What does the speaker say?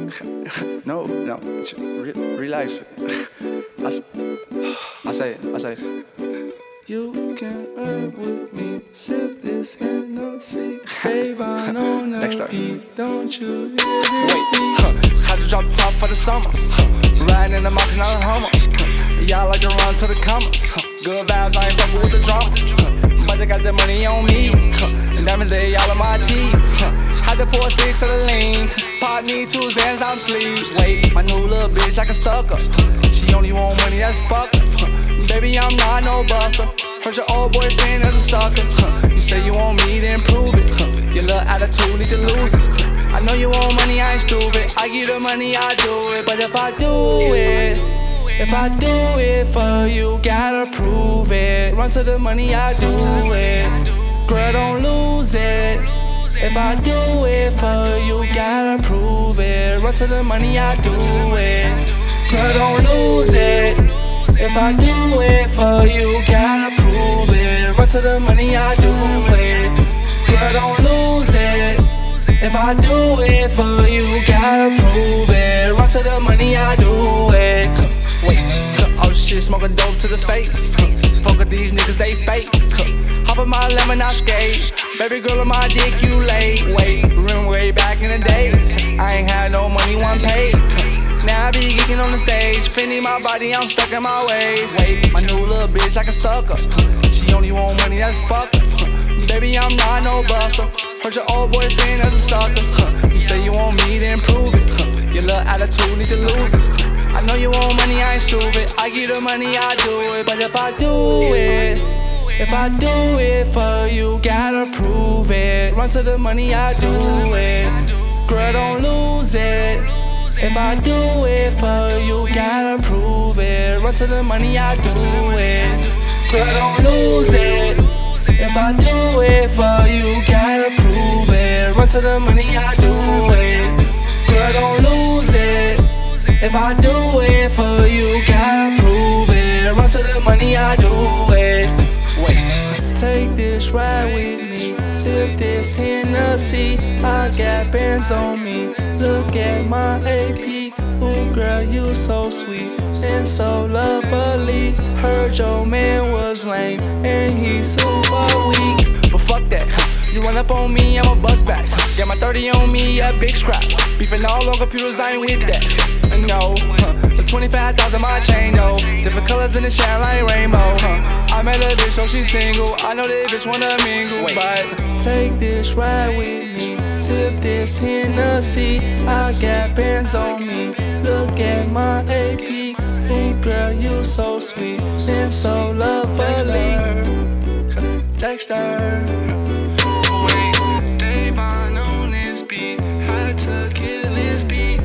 No, relax. I say, you can ride with me, sip this Hennessy. Babe, I know nothing, don't you hear this beat? Had to drop the top for the summer. Riding in the mountain on a Hummer. Y'all like to run to the commas. Good vibes, I ain't fucking with the drama. But they got the money on me. And diamonds, they all in my teeth. Had to pour 6 of the lean. Pop me 2 Xans, I'm sleep. Wait, my new little bitch like a stalker. She only want money, that's fuck. Baby, I'm not no buster. Heard your old boyfriend is a sucker. You say you want me, then prove it. Your little attitude need to lose it. I know you want money, I ain't stupid. I give the money, I do it. But if I do it for you, gotta prove it. Run to the money, I do it. Girl, don't lose it. If I do it for you, gotta prove it. Run to the money, I do it. Girl, don't lose it. If I do it for you, gotta prove it. Run to the money, I do it. Girl, don't lose it. If I do it for you, gotta prove it. Run to the money, I do it. Wait, oh shit, smoking dope to the face. Fuck with these niggas, they fake. Hop in my lemon, I skate. Baby girl on my dick, you late. Wait, remember way back in the days, I ain't had no money, one paid. Now I be geeking on the stage, feeding my body, I'm stuck in my ways. Wait, my new little bitch like a stalker. She only want money, that's fuck. Baby, I'm not no buster. Heard your old boyfriend is a sucker. You say you want me, then prove it. Your little attitude need to lose it. I know you want money, I ain't stupid. I give the money, I do it. But if I do it for you, gotta prove it. Run to the money, I do it. Girl, don't lose it. If I do it for you, gotta prove it. Run to the money, I do it. Girl, don't lose it. If I do it for you, gotta prove it. Run to the money, I do it. Girl, don't lose it. If I do it for you, gotta prove it. Run to the money, I do it. Wait, take this ride with me, sip this Hennessy. I got bands on me. Look at my AP. Ooh, girl, you so sweet and so lovely. Heard your man was lame and he's super weak. But fuck that, you run up on me, I'ma bust back. Got my 30 on me, a big scrap. Beefing all on computers, I ain't with that. No, the 25,000 my chain though. Different colors in the shine like rainbow. I met a bitch, so she's single. I know that bitch wanna mingle. But take this ride with me, sip this Hennessy. I got bands on me. Look at my AP. Ooh, girl, you so sweet and so lovely. Dexter. Wait, Dave on this beat. How to kill this beat.